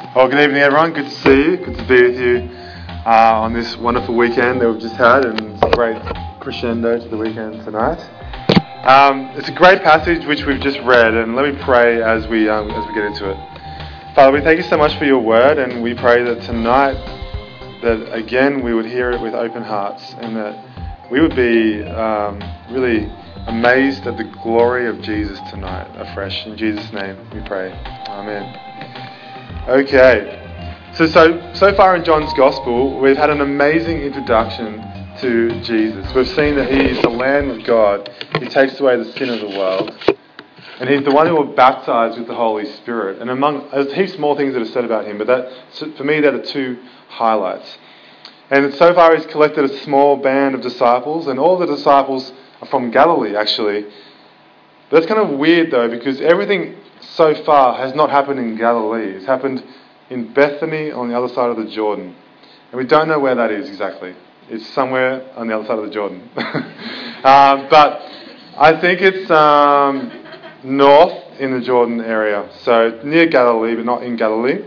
Well, good evening, everyone. Good to see you. Good to be with you on this wonderful weekend that we've just had, and it's a great crescendo to the weekend tonight. It's a great passage which we've just read, and let me pray as we get into it. Father, we thank you so much for your word, and we pray that tonight, that again we would hear it with open hearts, and that we would be really amazed at the glory of Jesus tonight afresh. In Jesus' name we pray. Amen. Okay, so far in John's Gospel, we've had an amazing introduction to Jesus. We've seen that He is the Lamb of God. He takes away the sin of the world. And He's the one who will baptise with the Holy Spirit. And there's heaps more things that are said about Him, but for me, that are two highlights. And so far, He's collected a small band of disciples, and all the disciples are from Galilee, actually. That's kind of weird, though, because everything so far has not happened in Galilee. It's happened in Bethany on the other side of the Jordan. And we don't know where that is exactly. It's somewhere on the other side of the Jordan. But I think it's north in the Jordan area. So near Galilee, but not in Galilee.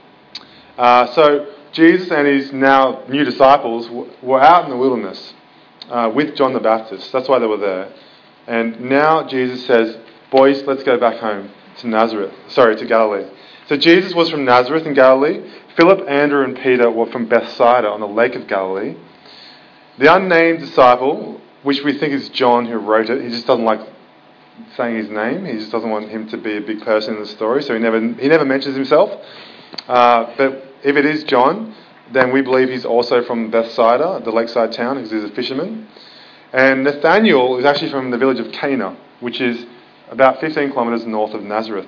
So Jesus and his now new disciples were out in the wilderness with John the Baptist. That's why they were there. And now Jesus says, boys, let's go back home to Galilee. So Jesus was from Nazareth in Galilee. Philip, Andrew and Peter were from Bethsaida on the Lake of Galilee. The unnamed disciple, which we think is John who wrote it, he just doesn't like saying his name. He just doesn't want him to be a big person in the story, so he never mentions himself. But if it is John, then we believe he's also from Bethsaida, the lakeside town, because he's a fisherman. And Nathanael is actually from the village of Cana, which is about 15 kilometres north of Nazareth.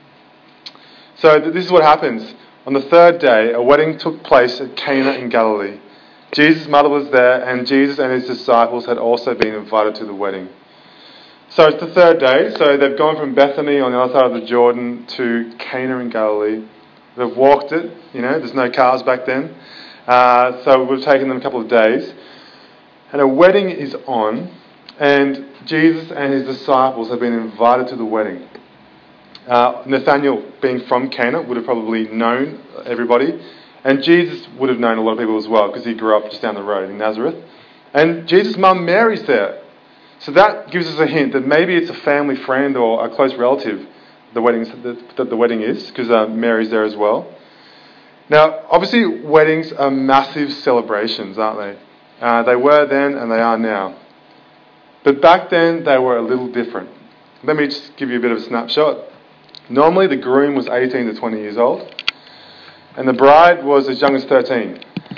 So this is what happens. On the third day, a wedding took place at Cana in Galilee. Jesus' mother was there, and Jesus and his disciples had also been invited to the wedding. So it's the third day, so they've gone from Bethany on the other side of the Jordan to Cana in Galilee. They've walked it, there's no cars back then. So we've taken them a couple of days. And a wedding is on, and Jesus and his disciples have been invited to the wedding. Nathanael, being from Cana, would have probably known everybody. And Jesus would have known a lot of people as well, because he grew up just down the road in Nazareth. And Jesus' mum Mary's there. So that gives us a hint that maybe it's a family friend or a close relative that the wedding is, because Mary's there as well. Now, obviously, weddings are massive celebrations, aren't they? They were then and they are now. But back then, they were a little different. Let me just give you a bit of a snapshot. Normally, the groom was 18 to 20 years old, and the bride was as young as 13.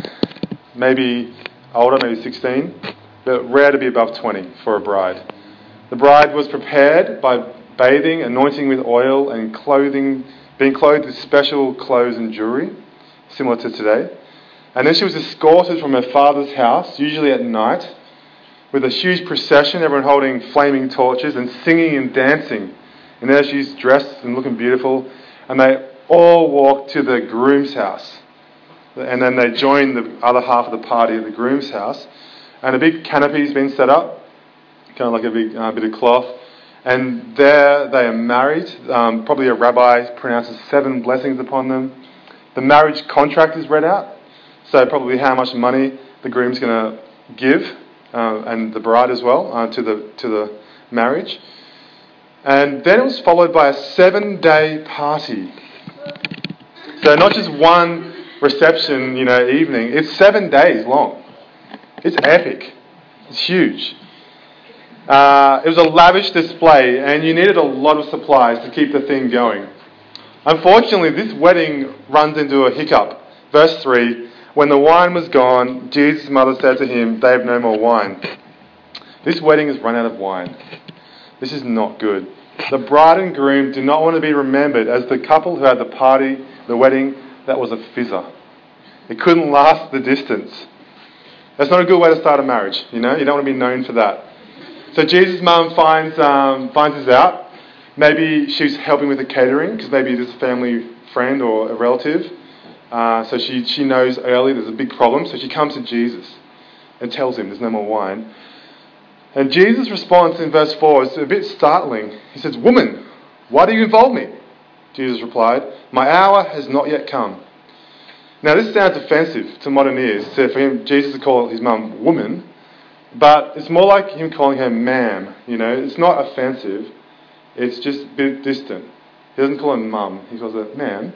Maybe older, maybe 16, but rare to be above 20 for a bride. The bride was prepared by bathing, anointing with oil, and being clothed with special clothes and jewellery, similar to today. And then she was escorted from her father's house, usually at night, with a huge procession, everyone holding flaming torches and singing and dancing. And there she's dressed and looking beautiful, and they all walk to the groom's house. And then they join the other half of the party at the groom's house. And a big canopy's been set up, kind of like a big bit of cloth. And there they are married. Probably a rabbi pronounces 7 blessings upon them. The marriage contract is read out. So probably how much money the groom's going to give, and the bride as well, to the marriage. And then it was followed by a 7-day party. So not just one reception, evening. It's 7 days long. It's epic. It's huge. It was a lavish display, and you needed a lot of supplies to keep the thing going. Unfortunately, this wedding runs into a hiccup. Verse 3, when the wine was gone, Jesus' mother said to him, they have no more wine. This wedding has run out of wine. This is not good. The bride and groom do not want to be remembered as the couple who had the wedding, that was a fizzer. It couldn't last the distance. That's not a good way to start a marriage, You don't want to be known for that. So Jesus' mum finds this out. Maybe she's helping with the catering, because maybe it is a family friend or a relative. So she knows early there's a big problem. So she comes to Jesus and tells him there's no more wine. And Jesus' response in verse 4 is a bit startling. He says, "Woman, why do you involve me?" Jesus replied, "My hour has not yet come. Now, this sounds offensive to modern ears, so for him, Jesus to call his mum woman, but it's more like him calling her ma'am, It's not offensive, it's just a bit distant. He doesn't call her mum, he calls her ma'am,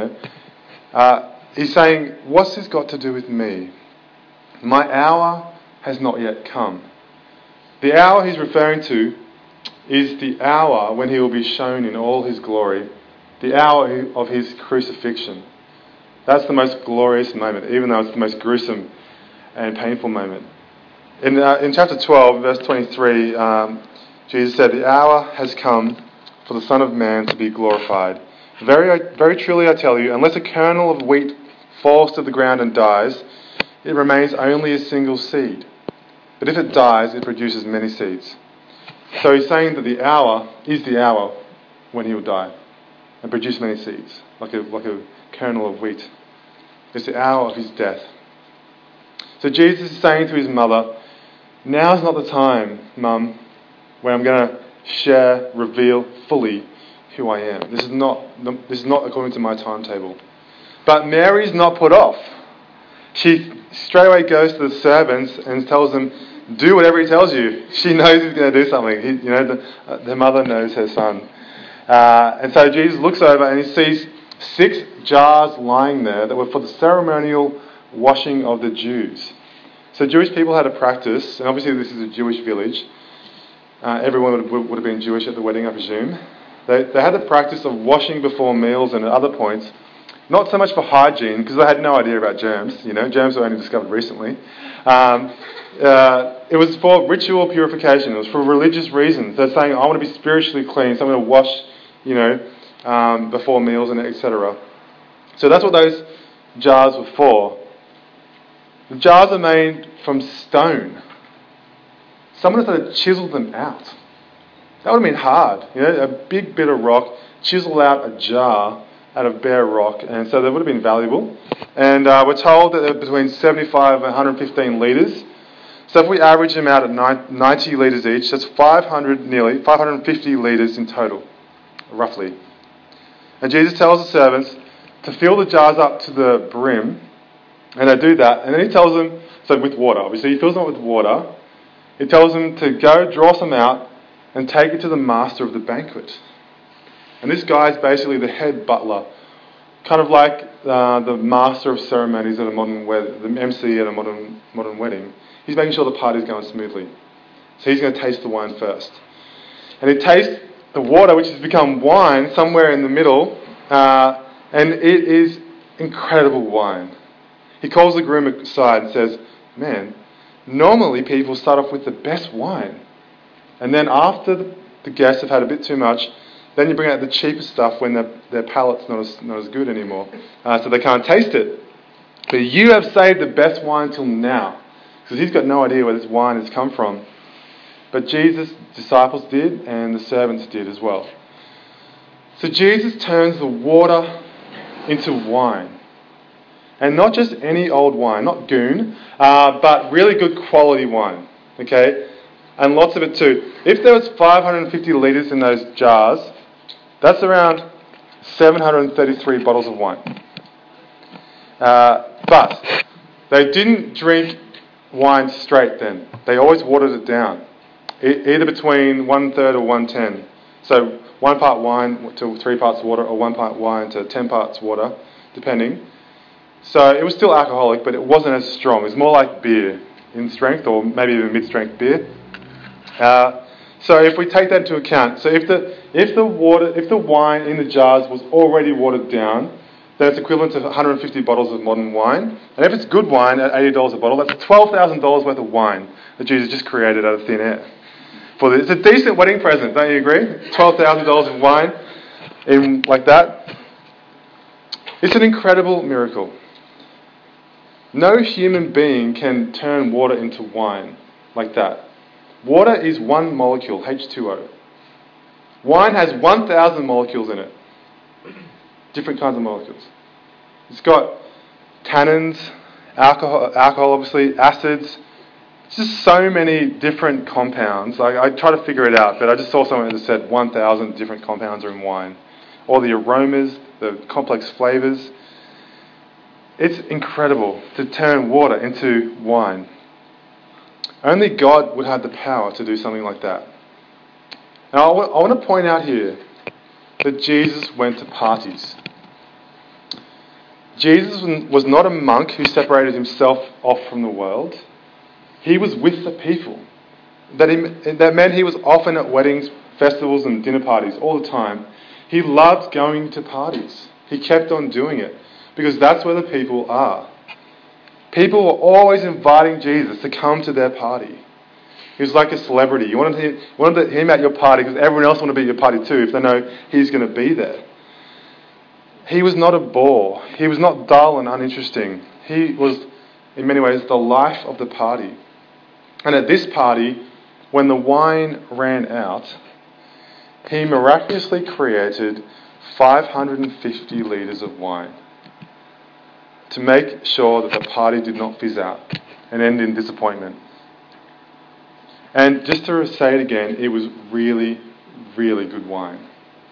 He's saying, what's this got to do with me? My hour has not yet come. The hour he's referring to is the hour when he will be shown in all his glory, the hour of his crucifixion. That's the most glorious moment, even though it's the most gruesome and painful moment. In chapter 12, verse 23, Jesus said, "The hour has come for the Son of Man to be glorified. Very, very truly I tell you, unless a kernel of wheat falls to the ground and dies, it remains only a single seed. But if it dies, it produces many seeds." So he's saying that the hour is the hour when he will die and produce many seeds, like a kernel of wheat. It's the hour of his death. So Jesus is saying to his mother, now's not the time, Mum, where I'm going to reveal fully who I am. This is not according to my timetable. But Mary's not put off. She straight away goes to the servants and tells them, do whatever he tells you. She knows he's going to do something. The mother knows her son. And so Jesus looks over and he sees 6 jars lying there that were for the ceremonial washing of the Jews. So Jewish people had a practice, and obviously this is a Jewish village. Everyone would have been Jewish at the wedding, I presume. They had the practice of washing before meals and at other points. Not so much for hygiene, because they had no idea about germs. Germs were only discovered recently. It was for ritual purification. It was for religious reasons. They're saying, I want to be spiritually clean, so I'm going to wash, before meals and etc. So that's what those jars were for. The jars are made from stone. Someone has to chisel them out. That would have been hard. A big bit of rock, chisel out a jar out of bare rock, and so they would have been valuable. And we're told that they're between 75 and 115 litres. So if we average them out at 90 litres each, that's 550 litres in total, roughly. And Jesus tells the servants to fill the jars up to the brim, and they do that. And then he tells them, so with water, obviously, he fills them up with water. He tells them to go draw some out and take it to the master of the banquet. And this guy is basically the head butler, kind of like the master of ceremonies at a modern wedding, the MC at a modern wedding. He's making sure the party's going smoothly. So he's going to taste the wine first. And he tastes the water, which has become wine, somewhere in the middle, and it is incredible wine. He calls the groom aside and says, man, normally people start off with the best wine. And then after the guests have had a bit too much, then you bring out the cheaper stuff when their palate's not as good anymore. So they can't taste it. But you have saved the best wine till now. Because he's got no idea where this wine has come from. But Jesus' disciples did, and the servants did as well. So Jesus turns the water into wine. And not just any old wine, not goon, but really good quality wine. Okay? And lots of it too. If there was 550 litres in those jars, that's around 733 bottles of wine. But they didn't drink wine straight then. They always watered it down. Either between 1/3 or 1/10. So 1 part wine to 3 parts water, or 1 part wine to 10 parts water, depending. So it was still alcoholic, but it wasn't as strong. It was more like beer in strength, or maybe even mid-strength beer. So if we take that into account, so if the wine in the jars was already watered down, then it's equivalent to 150 bottles of modern wine. And if it's good wine at $80 a bottle, that's $12,000 worth of wine that Jesus just created out of thin air. It's a decent wedding present, don't you agree? $12,000 of wine in like that. It's an incredible miracle. No human being can turn water into wine like that. Water is one molecule, H2O. Wine has 1,000 molecules in it. Different kinds of molecules. It's got tannins, alcohol obviously, acids. It's just so many different compounds. I tried to figure it out, but I just saw something that said 1,000 different compounds are in wine. All the aromas, the complex flavours. It's incredible to turn water into wine. Only God would have the power to do something like that. Now, I want to point out here that Jesus went to parties. Jesus was not a monk who separated himself off from the world. He was with the people. That meant he was often at weddings, festivals and dinner parties all the time. He loved going to parties. He kept on doing it because that's where the people are. People were always inviting Jesus to come to their party. He was like a celebrity. You wanted him at your party because everyone else wanted to be at your party too if they know he's going to be there. He was not a bore. He was not dull and uninteresting. He was, in many ways, the life of the party. And at this party, when the wine ran out, he miraculously created 550 litres of wine to make sure that the party did not fizz out and end in disappointment. And just to say it again, it was really, really good wine.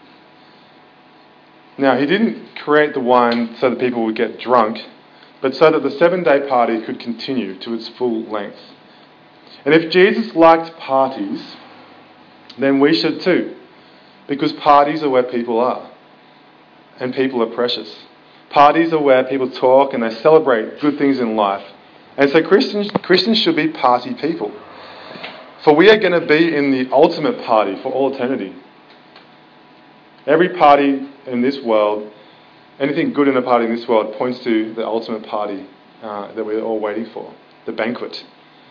Now, he didn't create the wine so that people would get drunk, but so that the 7-day party could continue to its full length. And if Jesus liked parties, then we should too, because parties are where people are, and people are precious. Parties are where people talk and they celebrate good things in life. And so Christians should be party people. For we are going to be in the ultimate party for all eternity. Every party in this world, anything good in a party in this world points to the ultimate party that we're all waiting for, the banquet.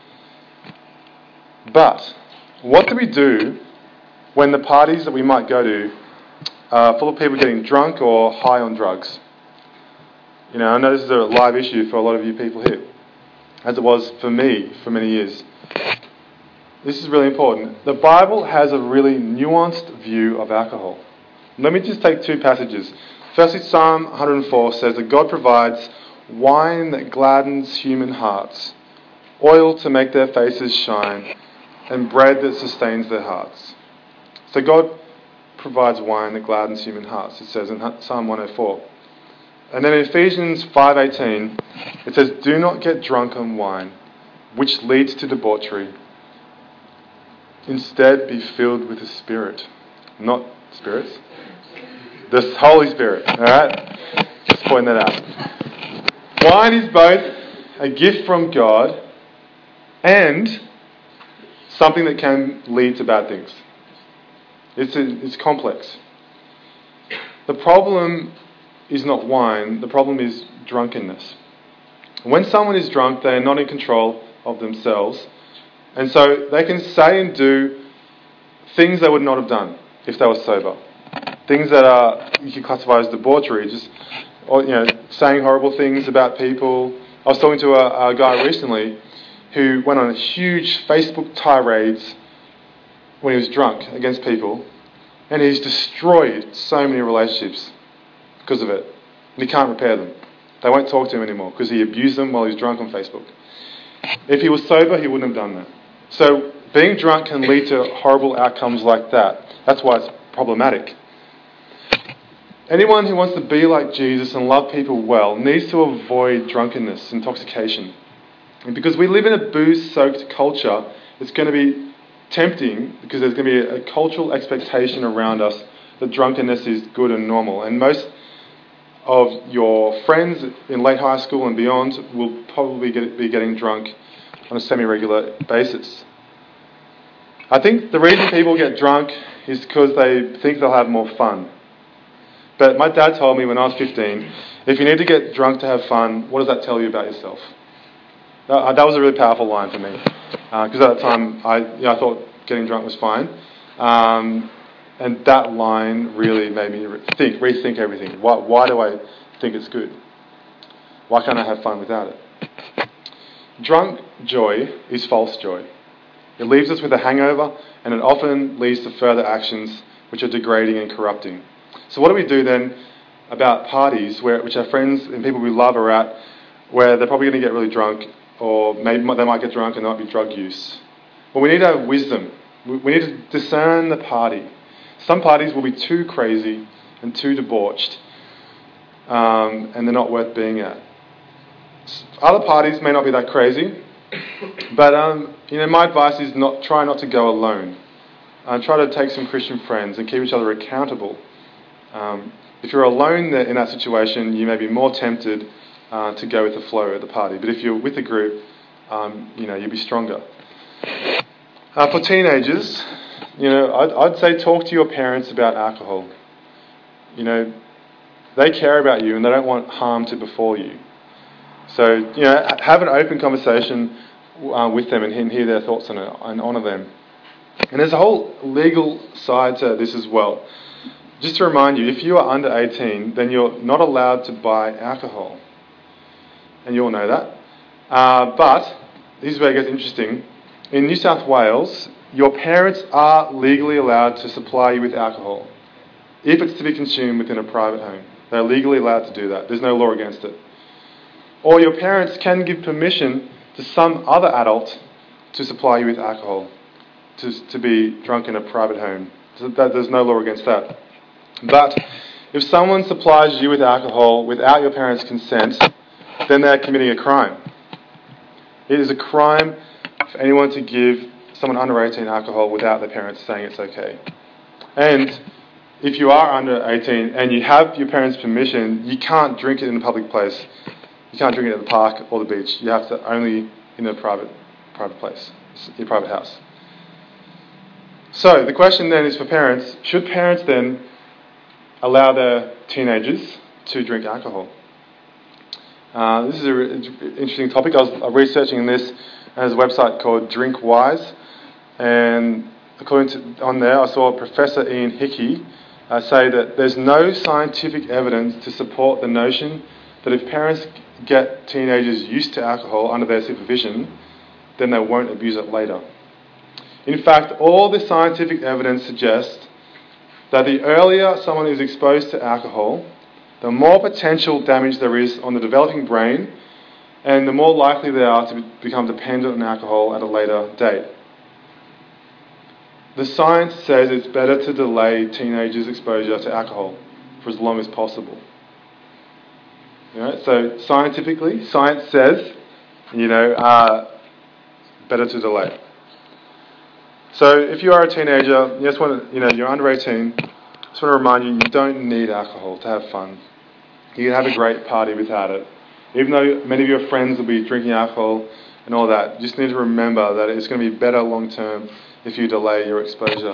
But what do we do when the parties that we might go to are full of people getting drunk or high on drugs? You know, I know this is a live issue for a lot of you people here, as it was for me for many years. This is really important. The Bible has a really nuanced view of alcohol. Let me just take 2 passages. Firstly, Psalm 104 says that God provides wine that gladdens human hearts, oil to make their faces shine, and bread that sustains their hearts. So God provides wine that gladdens human hearts, it says in Psalm 104. And then in Ephesians 5:18, it says, "Do not get drunk on wine, which leads to debauchery. Instead, be filled with the Spirit." Not spirits. The Holy Spirit. Alright? Just point that out. Wine is both a gift from God and something that can lead to bad things. It's complex. The problem is not wine. The problem is drunkenness. When someone is drunk, they are not in control of themselves. And so they can say and do things they would not have done if they were sober. Things that you can classify as debauchery, just saying horrible things about people. I was talking to a guy recently who went on a huge Facebook tirades when he was drunk against people, and he's destroyed so many relationships because of it. And he can't repair them. They won't talk to him anymore because he abused them while he was drunk on Facebook. If he was sober, he wouldn't have done that. So being drunk can lead to horrible outcomes like that. That's why it's problematic. Anyone who wants to be like Jesus and love people well needs to avoid drunkenness, intoxication. And because we live in a booze-soaked culture, it's going to be tempting because there's going to be a cultural expectation around us that drunkenness is good and normal. And most of your friends in late high school and beyond will probably be getting drunk on a semi-regular basis. I think the reason people get drunk is because they think they'll have more fun. But my dad told me when I was 15, if you need to get drunk to have fun, what does that tell you about yourself? That was a really powerful line for me. Because at that time, I thought getting drunk was fine. And that line really made me rethink everything. Why do I think it's good? Why can't I have fun without it? Drunk joy is false joy. It leaves us with a hangover, and it often leads to further actions which are degrading and corrupting. So what do we do then about parties which our friends and people we love are at, where they're probably going to get really drunk, or maybe they might get drunk and there might be drug use? Well, we need to have wisdom. We need to discern the party. Some parties will be too crazy and too debauched, and they're not worth being at. Other parties may not be that crazy, but my advice is try not to go alone. Try to take some Christian friends and keep each other accountable. If you're alone in that situation, you may be more tempted to go with the flow at the party. But if you're with a group, you'll be stronger. For teenagers, I'd say talk to your parents about alcohol. They care about you and they don't want harm to befall you. So, have an open conversation with them and hear their thoughts on it and honour them. And there's a whole legal side to this as well. Just to remind you, if you are under 18, then you're not allowed to buy alcohol. And you all know that. But, this is where it gets interesting. In New South Wales, your parents are legally allowed to supply you with alcohol if it's to be consumed within a private home. They're legally allowed to do that. There's no law against it. Or your parents can give permission to some other adult to supply you with alcohol, to be drunk in a private home. There's no law against that. But if someone supplies you with alcohol without your parents' consent, then they're committing a crime. It is a crime for anyone to give someone under 18 alcohol without their parents saying it's okay. And if you are under 18 and you have your parents' permission, you can't drink it in a public place. You can't drink it at the park or the beach. You have to only in a private place, your private house. So the question then is for parents, should parents then allow their teenagers to drink alcohol? This is an interesting topic. I was researching this. There's a website called DrinkWise, and according to on there, I saw Professor Ian Hickey say that there's no scientific evidence to support the notion that if parents get teenagers used to alcohol under their supervision, then they won't abuse it later. In fact, all the scientific evidence suggests that the earlier someone is exposed to alcohol, the more potential damage there is on the developing brain, and the more likely they are to become dependent on alcohol at a later date. The science says it's better to delay teenagers' exposure to alcohol for as long as possible. So scientifically, science says, better to delay. So if you are a teenager, you're under 18, I just want to remind you, you don't need alcohol to have fun. You can have a great party without it. Even though many of your friends will be drinking alcohol and all that, you just need to remember that it's going to be better long term if you delay your exposure.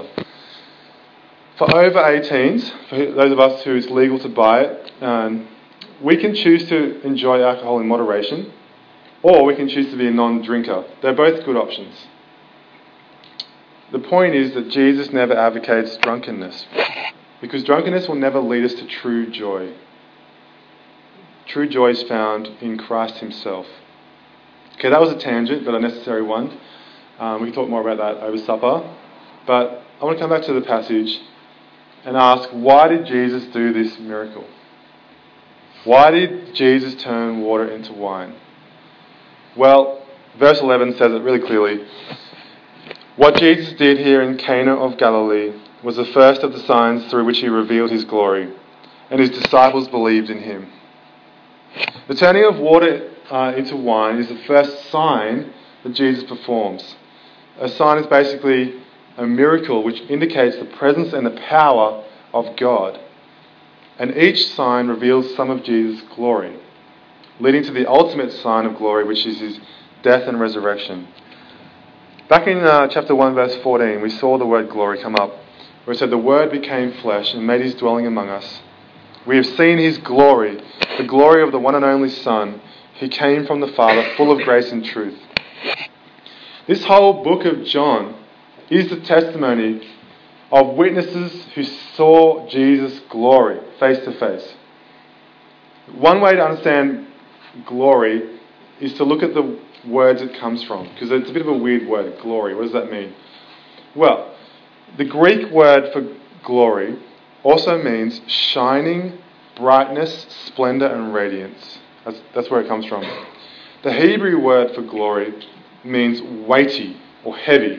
For over 18s, for those of us who it's legal to buy it, we can choose to enjoy alcohol in moderation, or we can choose to be a non-drinker. They're both good options. The point is that Jesus never advocates drunkenness, because drunkenness will never lead us to true joy. True joy is found in Christ himself. Okay, that was a tangent, but a necessary one. We can talk more about that over supper. But I want to come back to the passage and ask, why did Jesus do this miracle? Why did Jesus turn water into wine? Well, verse 11 says it really clearly. What Jesus did here in Cana of Galilee was the first of the signs through which he revealed his glory, and his disciples believed in him. The turning of water into wine is the first sign that Jesus performs. A sign is basically a miracle which indicates the presence and the power of God. And each sign reveals some of Jesus' glory, leading to the ultimate sign of glory, which is his death and resurrection. Back in chapter 1, verse 14, we saw the word glory come up, where it said, "The Word became flesh and made his dwelling among us. We have seen his glory, the glory of the one and only Son, who came from the Father, full of grace and truth." This whole book of John is the testimony of witnesses who saw Jesus' glory face to face. One way to understand glory is to look at the words it comes from, because it's a bit of a weird word, glory. What does that mean? Well, the Greek word for glory also means shining, brightness, splendour and radiance. That's where it comes from. The Hebrew word for glory means weighty or heavy.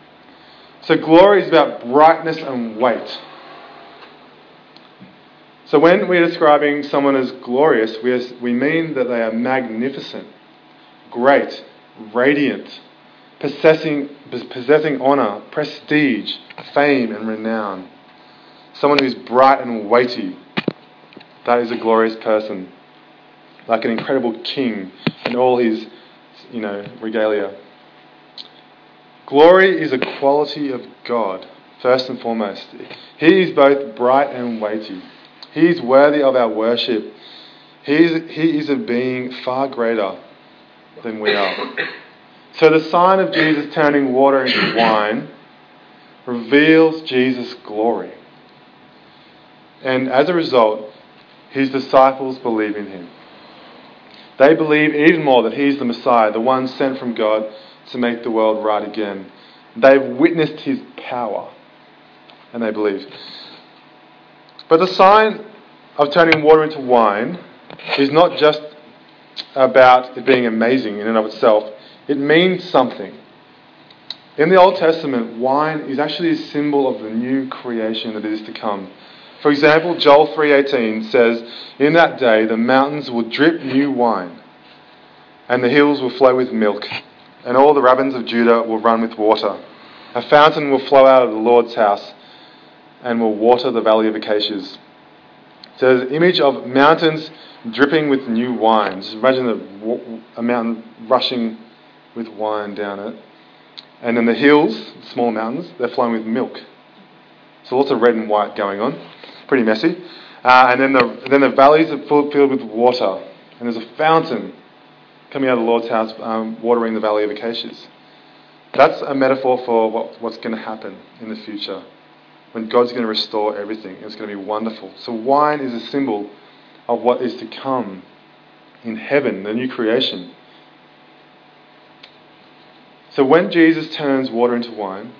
So glory is about brightness and weight. So when we're describing someone as glorious, we mean that they are magnificent, great, radiant, possessing honour, prestige, fame and renown. Someone who's bright and weighty. That is a glorious person. Like an incredible king in all his, regalia. Glory is a quality of God, first and foremost. He is both bright and weighty. He is worthy of our worship. He is a being far greater than we are. So the sign of Jesus turning water into wine reveals Jesus' glory. And as a result, his disciples believe in him. They believe even more that he's the Messiah, the one sent from God to make the world right again. They've witnessed his power, and they believe. But the sign of turning water into wine is not just about it being amazing in and of itself. It means something. In the Old Testament, wine is actually a symbol of the new creation that is to come. For example, Joel 3:18 says, "In that day the mountains will drip new wine, and the hills will flow with milk, and all the ravines of Judah will run with water. A fountain will flow out of the Lord's house, and will water the valley of acacias." So there's an image of mountains dripping with new wine. Just imagine a mountain rushing with wine down it. And then the hills, small mountains, they're flowing with milk. So lots of red and white going on. Pretty messy. And then the valleys are filled with water. And there's a fountain coming out of the Lord's house, watering the valley of acacias. That's a metaphor for what's going to happen in the future, when God's going to restore everything. It's going to be wonderful. So wine is a symbol of what is to come in heaven, the new creation. So when Jesus turns water into wine,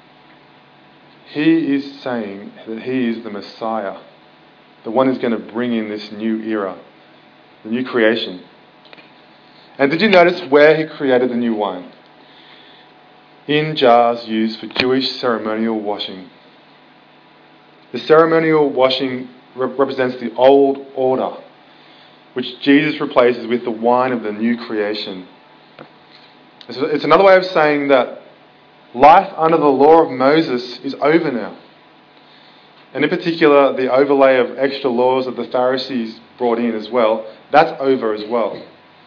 he is saying that he is the Messiah, the one who's going to bring in this new era, the new creation. And did you notice where he created the new wine? In jars used for Jewish ceremonial washing. The ceremonial washing represents the old order, which Jesus replaces with the wine of the new creation. It's another way of saying that life under the law of Moses is over now. And in particular, the overlay of extra laws that the Pharisees brought in as well, that's over as well.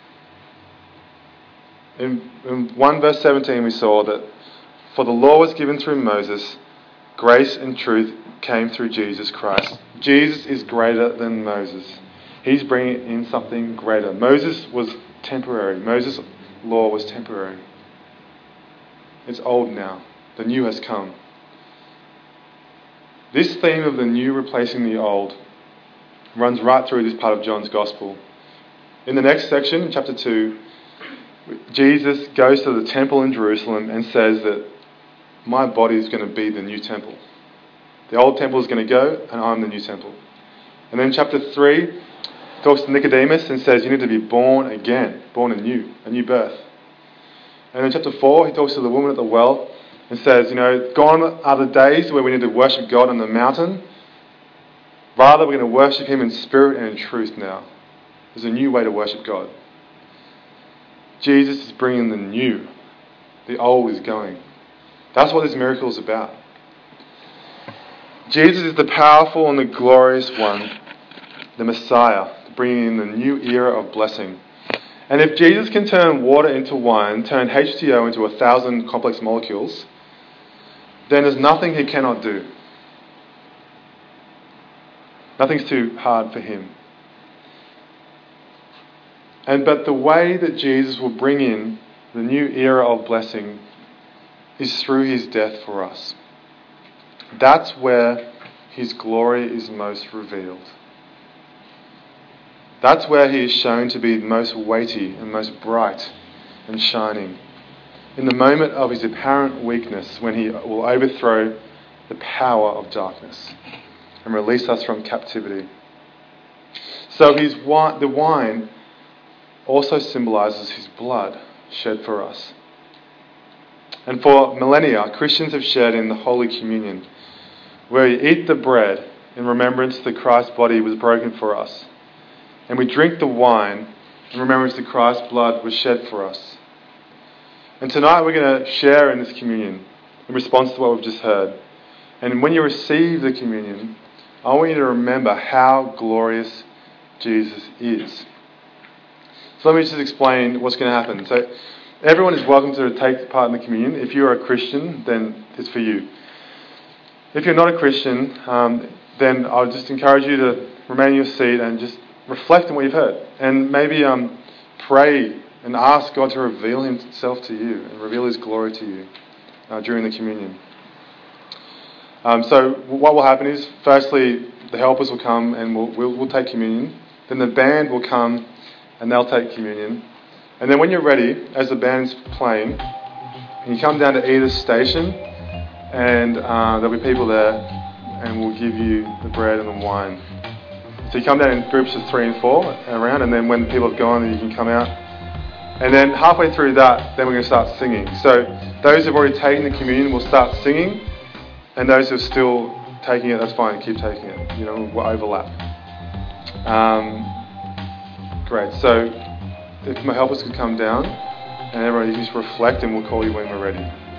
In 1 verse 17 we saw that for the law was given through Moses, grace and truth came through Jesus Christ. Jesus is greater than Moses. He's bringing in something greater. Moses was temporary. Moses' law was temporary. It's old now. The new has come. This theme of the new replacing the old runs right through this part of John's Gospel. In the next section, in chapter 2, Jesus goes to the temple in Jerusalem and says that my body is going to be the new temple. The old temple is going to go, and I'm the new temple. And then chapter 3 talks to Nicodemus and says you need to be born again, born anew, a new birth. And in chapter 4 he talks to the woman at the well and says, gone are the days where we need to worship God on the mountain. Rather, we're going to worship him in spirit and in truth now. There's a new way to worship God. Jesus is bringing the new. The old is going. That's what this miracle is about. Jesus is the powerful and the glorious one, the Messiah, bringing in the new era of blessing. And if Jesus can turn water into wine, turn H2O into 1,000 complex molecules, then there's nothing he cannot do. Nothing's too hard for him. But the way that Jesus will bring in the new era of blessing is through his death for us. That's where his glory is most revealed. That's where he is shown to be most weighty and most bright and shining. In the moment of his apparent weakness, when he will overthrow the power of darkness and release us from captivity. So the wine also symbolises his blood shed for us. And for millennia, Christians have shared in the Holy Communion, where you eat the bread in remembrance that Christ's body was broken for us. And we drink the wine in remembrance that Christ's blood was shed for us. And tonight we're going to share in this communion in response to what we've just heard. And when you receive the communion, I want you to remember how glorious Jesus is. So let me just explain what's going to happen. So everyone is welcome to take part in the communion. If you are a Christian, then it's for you. If you're not a Christian, then I'll just encourage you to remain in your seat and just reflect on what you've heard. And maybe pray and ask God to reveal Himself to you and reveal His glory to you during the communion. So what will happen is, firstly, the helpers will come and we'll take communion. Then the band will come and they'll take communion. And then when you're ready, as the band's playing, you come down to either station and there'll be people there and we'll give you the bread and the wine. So you come down in groups of 3 and 4 around, and then when people have gone, you can come out. And then halfway through that, then we're going to start singing. So those who've already taken the communion will start singing, and those who are still taking it, that's fine, keep taking it. You know, we'll overlap. Great. So if my helpers could come down, and everyone, you can just reflect, and we'll call you when we're ready.